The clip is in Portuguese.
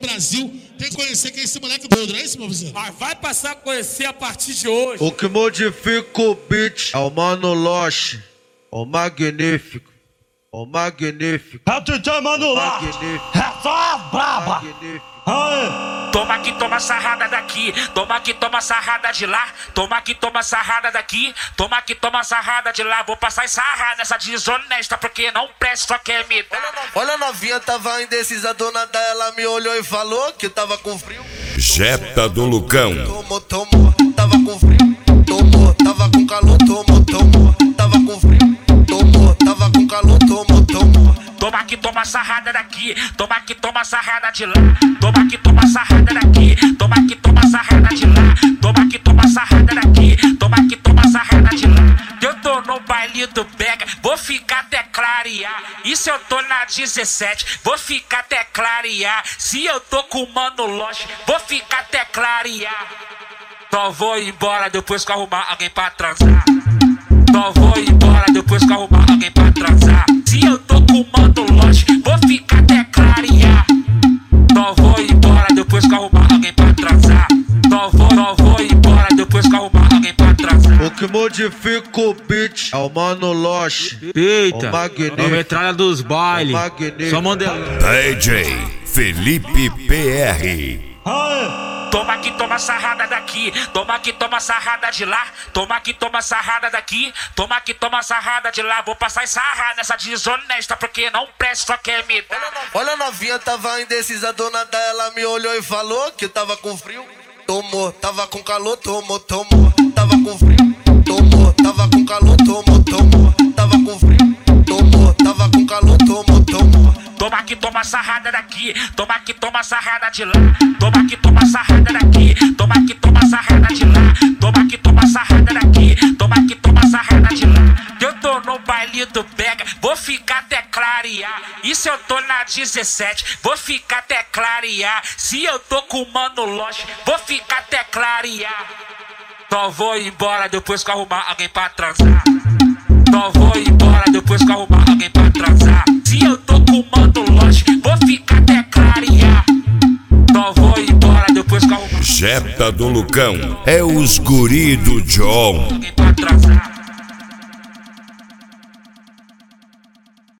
Brasil tem que conhecer quem é esse moleque doido, não é isso, meu vizinho? Mas vai passar a conhecer a partir de hoje. O que modifica o beat é o Mano Loche, o magnífico, o magnífico. É o DJ Mano Loche, é só as braba. Toma que toma sarrada daqui, toma que toma sarrada de lá, toma que toma sarrada daqui, toma que toma sarrada de lá. Vou passar e sarrar nessa desonesta porque não presta, só quer me dar. Olha a novinha, tava indecisa, dona dela me olhou e falou que tava com frio. Jeta do Lucão. Tomou, tava com frio. Tomou, tava com calor, tomou, tava com frio. Tomou, tava com calor, tomou. Toma que toma sarrada daqui, toma que toma sarrada de lá, toma que toma sarrada daqui, toma que toma sarrada de lá, toma que toma sarrada daqui, toma que toma sarrada de lá. Eu tô no baile do Pega, vou ficar até clarear. E se eu tô na 17, vou ficar até clarear. Se eu tô com o Mano Loche, vou ficar até clarear. Só vou embora depois que arrumar alguém pra transar. Só vou embora depois que arrumar alguém pra transar. Se eu tô com o Mano Loche, vou ficar até clarear. Só vou embora depois que arrumar alguém pra transar. Só vou embora depois que arrumar alguém pra transar. O que modifica o beat é o Mano Loche. Eita, o magnífico, a metralha dos bailes. Só mandei. DJ Felipe PR. Toma que toma sarrada daqui, toma que toma sarrada de lá, toma que toma sarrada daqui, toma que toma sarrada de lá. Vou passar e sarrar nessa desonesta porque não presta, só quer me dar. Olha a novinha, tava indecisa, dona dela me olhou e falou que tava com frio. Tomou, tava com calor, tomou, tava com frio. Tomou, tava com calor, tomou, tava com frio. Tomou, tava com calor, tomou. Toma que toma sarrada daqui, toma que toma sarrada de lá, toma que toma sarrada daqui, toma que toma sarrada de lá, toma que toma sarrada daqui, toma que toma sarrada de lá. Eu tô no baile do Pega, vou ficar até clarear. E se eu tô na 17, vou ficar até clarear. Se eu tô com o Mano Loche, vou ficar até clarear. Só vou embora depois que arrumar alguém pra transar. Só vou embora depois que arrumar alguém pra transar. Se eu tô com o Mano Loche, vou ficar até clarear. Só vou embora depois que arrumar Jeta do Lucão é os guri do John. alguém pra transar.